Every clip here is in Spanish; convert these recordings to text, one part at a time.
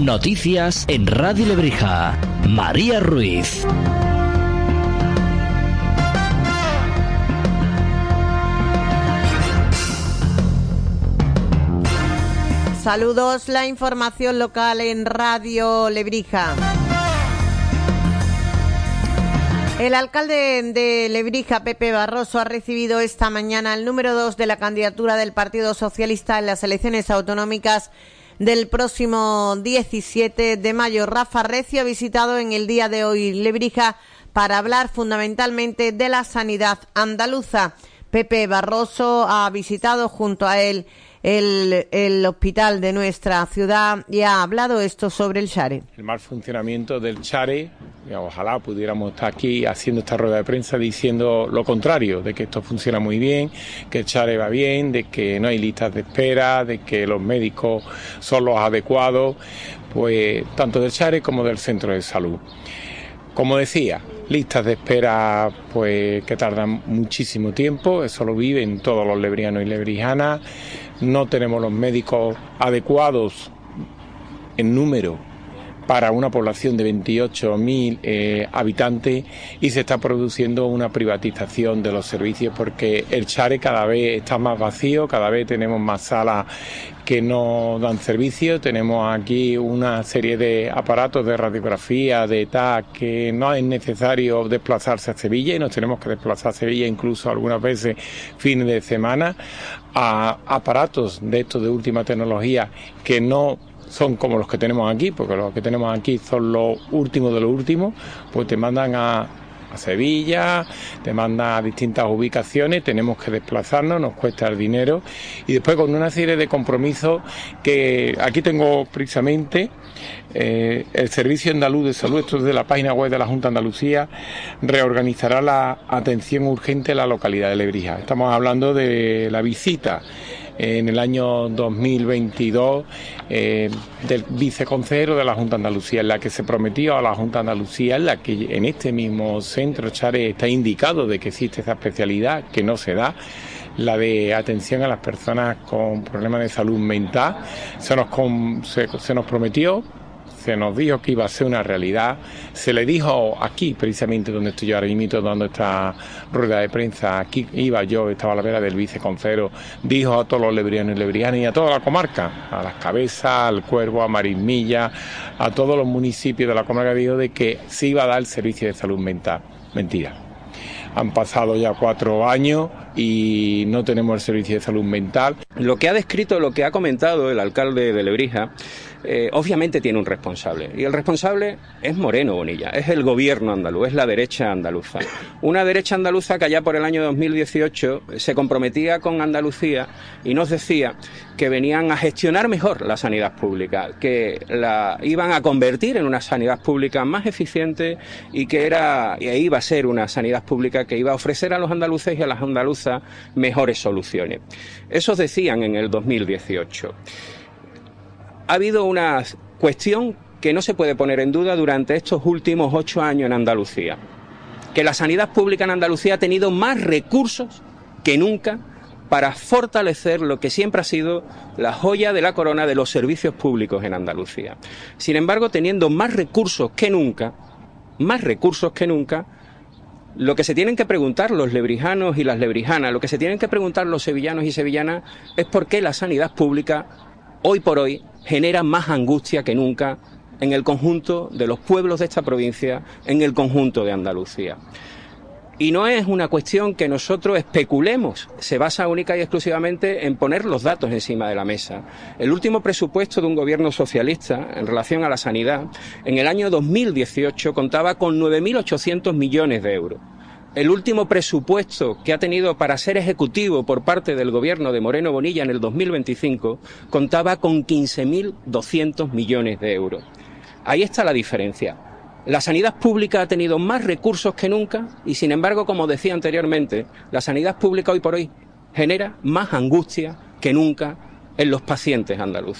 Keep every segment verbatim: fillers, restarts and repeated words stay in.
Noticias en Radio Lebrija. María Ruiz. Saludos, la información local en Radio Lebrija. El alcalde de Lebrija, Pepe Barroso, ha recibido esta mañana el número dos de la candidatura del Partido Socialista en las elecciones autonómicas del próximo diecisiete de mayo. Rafa Recio ha visitado en el día de hoy Lebrija para hablar fundamentalmente de la sanidad andaluza. Pepe Barroso ha visitado junto a él el, el hospital de nuestra ciudad y ha hablado esto sobre el Share. El mal funcionamiento del Share, ojalá pudiéramos estar aquí haciendo esta rueda de prensa diciendo lo contrario, de que esto funciona muy bien, que el Share va bien, de que no hay listas de espera, de que los médicos son los adecuados, pues tanto del Share como del centro de salud. Como decía, listas de espera pues que tardan muchísimo tiempo, eso lo viven todos los lebrijanos y lebrijanas. No tenemos los médicos adecuados en número para una población de veintiocho mil eh, habitantes y se está produciendo una privatización de los servicios porque el Share cada vez está más vacío, cada vez tenemos más salas que no dan servicio, tenemos aquí una serie de aparatos de radiografía, de T A C, que no es necesario desplazarse a Sevilla y nos tenemos que desplazar a Sevilla incluso algunas veces fines de semana, a aparatos de estos de última tecnología que no son como los que tenemos aquí, porque los que tenemos aquí son los últimos de los últimos, pues te mandan a, a Sevilla, te mandan a distintas ubicaciones, tenemos que desplazarnos, nos cuesta el dinero y después con una serie de compromisos que aquí tengo precisamente eh, el Servicio Andaluz de Salud, esto es de la página web de la Junta de Andalucía, reorganizará la atención urgente en la localidad de Lebrija. Estamos hablando de la visita en el año dos mil veintidós eh, del viceconsejero de la Junta de Andalucía, en la que se prometió a la Junta de Andalucía, en la que en este mismo centro Share está indicado de que existe esa especialidad que no se da, la de atención a las personas con problemas de salud mental. Se nos, con, se, se nos prometió, se nos dijo que iba a ser una realidad, se le dijo aquí, precisamente donde estoy yo ahora mismo dando esta rueda de prensa, aquí iba yo, estaba a la vera del viceconsejero, dijo a todos los lebrianos y lebrianas y a toda la comarca, a Las Cabezas, al Cuervo, a Marismilla, a todos los municipios de la comarca, dijo de que se iba a dar el servicio de salud mental. Mentira. Han pasado ya cuatro años y no tenemos el servicio de salud mental. Lo que ha descrito, lo que ha comentado el alcalde de Lebrija, eh, obviamente tiene un responsable. Y el responsable es Moreno Bonilla, es el gobierno andaluz, es la derecha andaluza. Una derecha andaluza que allá por el año dos mil dieciocho se comprometía con Andalucía y nos decía que venían a gestionar mejor la sanidad pública, que la iban a convertir en una sanidad pública más eficiente y que era, y iba a ser una sanidad pública que iba a ofrecer a los andaluces y a las andaluzas mejores soluciones. Eso decían en el dos mil dieciocho. Ha habido una cuestión que no se puede poner en duda durante estos últimos ocho años en Andalucía, que la sanidad pública en Andalucía ha tenido más recursos que nunca para fortalecer lo que siempre ha sido la joya de la corona de los servicios públicos en Andalucía. Sin embargo, teniendo más recursos que nunca, más recursos que nunca, lo que se tienen que preguntar los lebrijanos y las lebrijanas, lo que se tienen que preguntar los sevillanos y sevillanas es por qué la sanidad pública, hoy por hoy, genera más angustia que nunca en el conjunto de los pueblos de esta provincia, en el conjunto de Andalucía. Y no es una cuestión que nosotros especulemos, se basa única y exclusivamente en poner los datos encima de la mesa. El último presupuesto de un gobierno socialista en relación a la sanidad, en el año dos mil dieciocho contaba con nueve mil ochocientos millones de euros. El último presupuesto que ha tenido para ser ejecutivo por parte del gobierno de Moreno Bonilla en el dos mil veinticinco contaba con quince mil doscientos millones de euros. Ahí está la diferencia. La sanidad pública ha tenido más recursos que nunca y, sin embargo, como decía anteriormente, la sanidad pública hoy por hoy genera más angustia que nunca en los pacientes andaluces.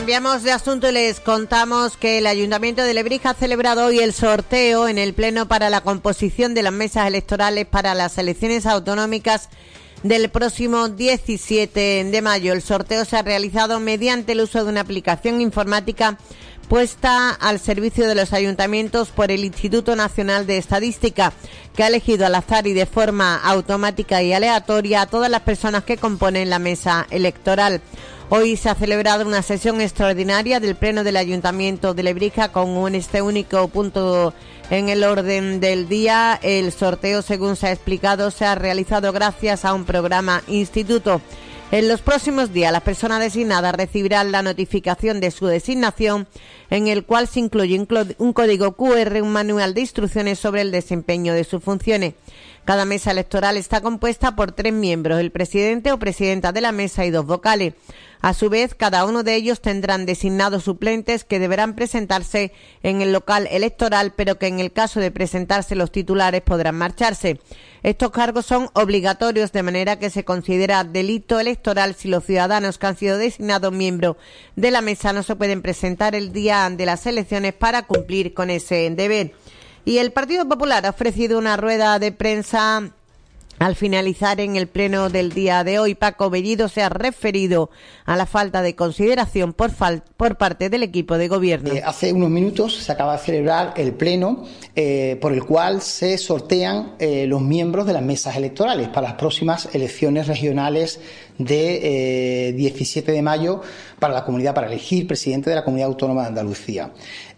Cambiamos de asunto y les contamos que el Ayuntamiento de Lebrija ha celebrado hoy el sorteo en el Pleno para la composición de las mesas electorales para las elecciones autonómicas del próximo diecisiete de mayo. El sorteo se ha realizado mediante el uso de una aplicación informática puesta al servicio de los ayuntamientos por el Instituto Nacional de Estadística, que ha elegido al azar y de forma automática y aleatoria a todas las personas que componen la mesa electoral. Hoy se ha celebrado una sesión extraordinaria del Pleno del Ayuntamiento de Lebrija con un, este único punto en el orden del día. El sorteo, según se ha explicado, se ha realizado gracias a un programa instituto. En los próximos días, las personas designadas recibirán la notificación de su designación, en el cual se incluye un código cu erre, un manual de instrucciones sobre el desempeño de sus funciones. Cada mesa electoral está compuesta por tres miembros, el presidente o presidenta de la mesa y dos vocales. A su vez, cada uno de ellos tendrán designados suplentes que deberán presentarse en el local electoral, pero que en el caso de presentarse los titulares podrán marcharse. Estos cargos son obligatorios, de manera que se considera delito electoral si los ciudadanos que han sido designados miembros de la mesa no se pueden presentar el día de las elecciones para cumplir con ese deber. Y el Partido Popular ha ofrecido una rueda de prensa al finalizar en el pleno del día de hoy. Paco Bellido se ha referido a la falta de consideración por, fal por parte del equipo de gobierno. Eh, hace unos minutos se acaba de celebrar el pleno eh, por el cual se sortean eh, los miembros de las mesas electorales para las próximas elecciones regionales de eh, diecisiete de mayo para la comunidad, para elegir presidente de la Comunidad Autónoma de Andalucía.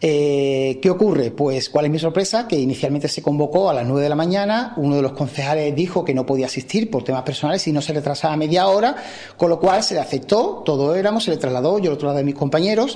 Eh, ¿Qué ocurre? Pues, ¿cuál es mi sorpresa? Que inicialmente se convocó a las nueve de la mañana, uno de los concejales dijo que no podía asistir por temas personales y no se retrasaba media hora, con lo cual se le aceptó, todos éramos, se le trasladó, yo lo trasladé a mis compañeros.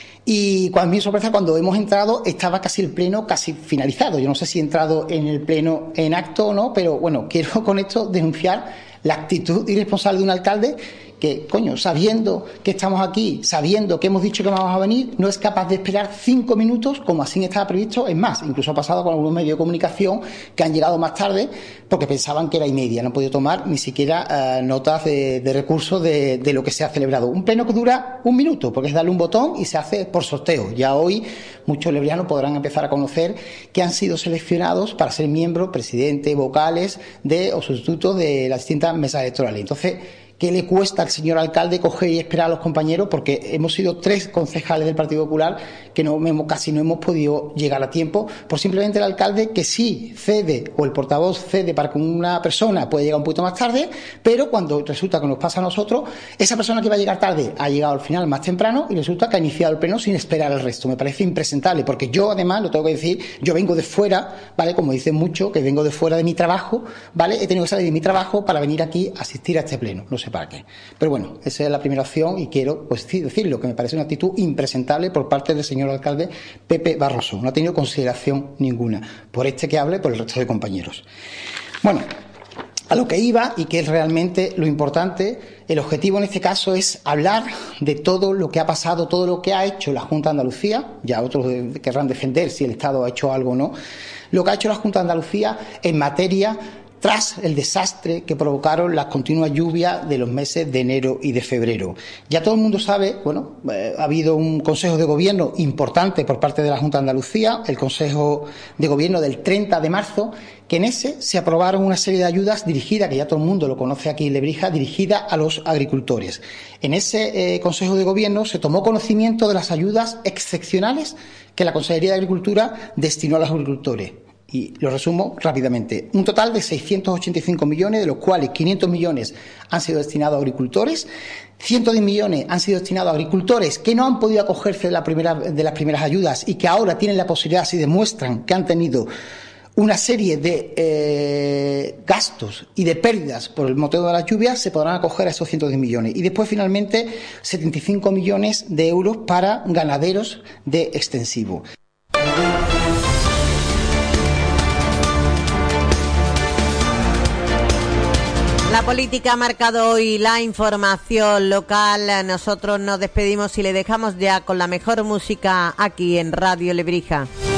Y cuando mi sorpresa, cuando hemos entrado, estaba casi el pleno casi finalizado. Yo no sé si he entrado en el pleno en acto o no, pero bueno, quiero con esto denunciar la actitud irresponsable de un alcalde que, coño, sabiendo que estamos aquí, sabiendo que hemos dicho que vamos a venir, no es capaz de esperar cinco minutos como así estaba previsto. Es más, incluso ha pasado con algunos medios de comunicación que han llegado más tarde porque pensaban que era y media. No han podido tomar ni siquiera uh, notas de, de recursos de, de lo que se ha celebrado. Un pleno que dura un minuto, porque es darle un botón y se hace por sorteo. Ya hoy muchos lebrianos podrán empezar a conocer que han sido seleccionados para ser miembros, presidente, vocales de o sustitutos de las distintas mesas electorales. Entonces, ¿qué le cuesta al señor alcalde coger y esperar a los compañeros? Porque hemos sido tres concejales del Partido Popular que no hemos, casi no hemos podido llegar a tiempo, por simplemente el alcalde que sí cede, o el portavoz cede para que una persona pueda llegar un poquito más tarde, pero cuando resulta que nos pasa a nosotros, esa persona que va a llegar tarde ha llegado al final más temprano y resulta que ha iniciado el pleno sin esperar al resto. Me parece impresentable, porque yo además, lo tengo que decir, yo vengo de fuera, ¿vale? Como dicen mucho, que vengo de fuera de mi trabajo, ¿vale? He tenido que salir de mi trabajo para venir aquí a asistir a este pleno. No sé para qué. Pero bueno, esa es la primera opción y quiero pues decirlo, que me parece una actitud impresentable por parte del señor alcalde Pepe Barroso. No ha tenido consideración ninguna por este que hable, por el resto de compañeros. Bueno, a lo que iba y que es realmente lo importante, el objetivo en este caso es hablar de todo lo que ha pasado, todo lo que ha hecho la Junta de Andalucía. Ya otros querrán defender si el Estado ha hecho algo o no. Lo que ha hecho la Junta de Andalucía en materia tras el desastre que provocaron las continuas lluvias de los meses de enero y de febrero. Ya todo el mundo sabe, bueno, eh, ha habido un Consejo de Gobierno importante por parte de la Junta de Andalucía, el Consejo de Gobierno del treinta de marzo, que en ese se aprobaron una serie de ayudas dirigidas, que ya todo el mundo lo conoce aquí en Lebrija, dirigidas a los agricultores. En ese eh, Consejo de Gobierno se tomó conocimiento de las ayudas excepcionales que la Consejería de Agricultura destinó a los agricultores. Y lo resumo rápidamente. Un total de seiscientos ochenta y cinco millones, de los cuales quinientos millones han sido destinados a agricultores, ciento diez millones han sido destinados a agricultores que no han podido acogerse de, la primera, de las primeras ayudas y que ahora tienen la posibilidad, si demuestran que han tenido una serie de eh, gastos y de pérdidas por el motivo de las lluvias, se podrán acoger a esos ciento diez millones. Y después, finalmente, setenta y cinco millones de euros para ganaderos de extensivo. La política ha marcado hoy la información local. Nosotros nos despedimos y le dejamos ya con la mejor música aquí en Radio Lebrija.